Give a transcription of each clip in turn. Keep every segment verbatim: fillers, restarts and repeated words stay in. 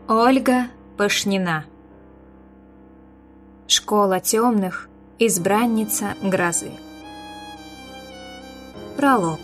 Ольга Пашнина. Школа темных. Избранница грозы. Пролог.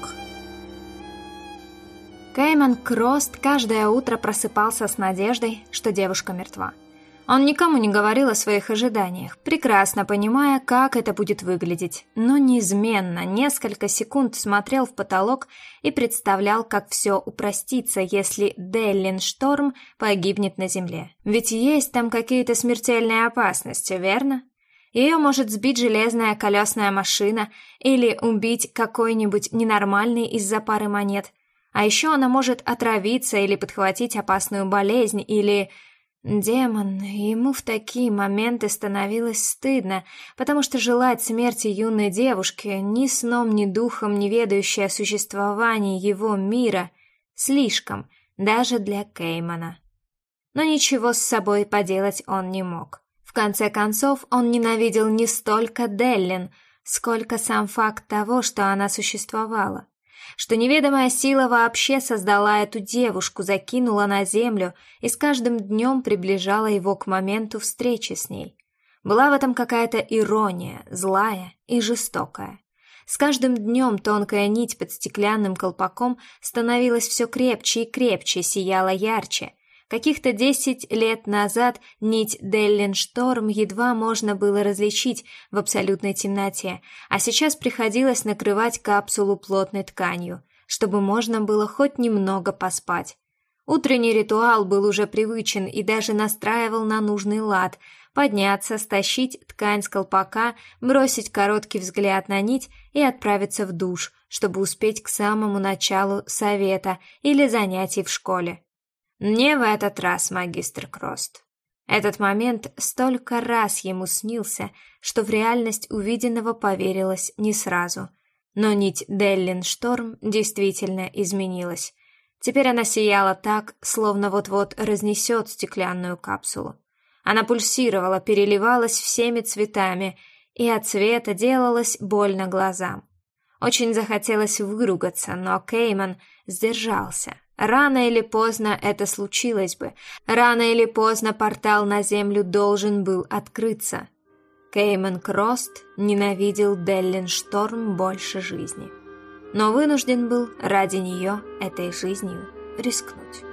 Кейман Крост каждое утро просыпался с надеждой, что девушка мертва. Он никому не говорил о своих ожиданиях, прекрасно понимая, как это будет выглядеть, но неизменно несколько секунд смотрел в потолок и представлял, как все упростится, если Деллин Шторм погибнет на земле. Ведь есть там какие-то смертельные опасности, верно? Ее может сбить железная колесная машина или убить какой-нибудь ненормальный из-за пары монет. А еще она может отравиться или подхватить опасную болезнь, или... Демон, ему в такие моменты становилось стыдно, потому что желать смерти юной девушке, ни сном, ни духом не ведающей о существовании его мира, слишком, даже для Кеймана. Но ничего с собой поделать он не мог. В конце концов, он ненавидел не столько Деллин, сколько сам факт того, что она существовала. Что неведомая сила вообще создала эту девушку, закинула на землю и с каждым днем приближала его к моменту встречи с ней. Была в этом какая-то ирония, злая и жестокая. С каждым днем тонкая нить под стеклянным колпаком становилась все крепче и крепче, сияла ярче. Каких-то десять лет назад нить Деллин Шторм едва можно было различить в абсолютной темноте, а сейчас приходилось накрывать капсулу плотной тканью, чтобы можно было хоть немного поспать. Утренний ритуал был уже привычен и даже настраивал на нужный лад: подняться, стащить ткань с колпака, бросить короткий взгляд на нить и отправиться в душ, чтобы успеть к самому началу совета или занятий в школе. Не в этот раз, магистр Крост. Этот момент столько раз ему снился, что в реальность увиденного поверилось не сразу. Но нить Деллин Шторм действительно изменилась. Теперь она сияла так, словно вот-вот разнесет стеклянную капсулу. Она пульсировала, переливалась всеми цветами, и от света делалось больно глазам. Очень захотелось выругаться, но Кейман сдержался. Рано или поздно это случилось бы. Рано или поздно портал на землю должен был открыться. Кейман Крост ненавидел Деллин Шторм больше жизни, но вынужден был ради нее этой жизнью рискнуть.